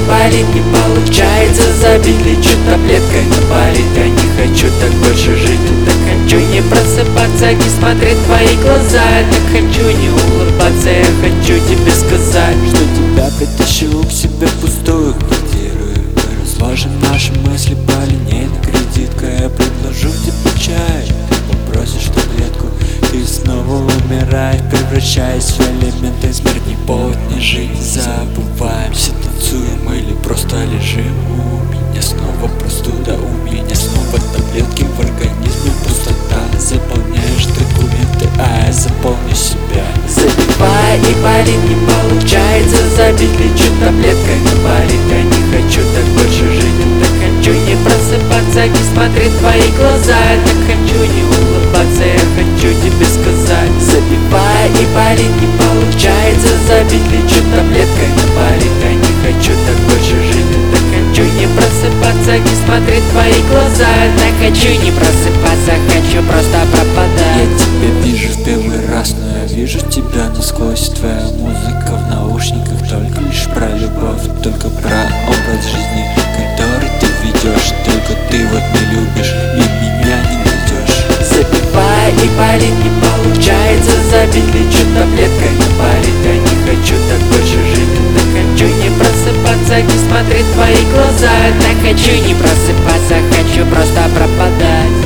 палит, не получается забить. Лечу таблеткой, но палит. Я не хочу так больше жить. Так хочу не просыпаться, не смотреть в твои глаза. Я так хочу не улыбаться, я хочу тебе сказать, что тебя притащу к себе в пустую квартиру. Мы разложим наши мысли по линейной кредиткой. Я предложу тебе чай, ты попросишь таблетку. И снова умираешь, превращаясь в элементы. Смерть не повод не жить, не забываемся, танцуем или просто лежим. У меня снова простуда, у меня снова таблетки в организме. Пустота, заполняешь документы, а я заполню себя. Забивай и палит, не получается забить. Лечу таблеткой, но палит. Я не хочу так больше жить. Так хочу не просыпаться, не смотреть в твои глаза. Я так хочу не улыбаться, я хочу тебе сказать. Забивай и палит, не получается забить. Лечу таблеткой, но палит. Я не хочу так больше жить. Так хочу не просыпаться, не смотреть в твои глаза. Я так хочу не просыпаться, хочу просто пропадать. Я тебя вижу в первый раз, но я вижу тебя насквозь. Твоя музыка в наушниках только лишь про любовь, только про образ жизни, который ты ведешь. Только ты вот не любишь и меня не найдешь. Забивай и палит, не получается забить. Лечу таблеткой, но палит. Я не хочу так больше жить. Так хочу не просыпаться, не смотреть в твои глаза. Я так хочу не просыпаться, хочу просто пропадать.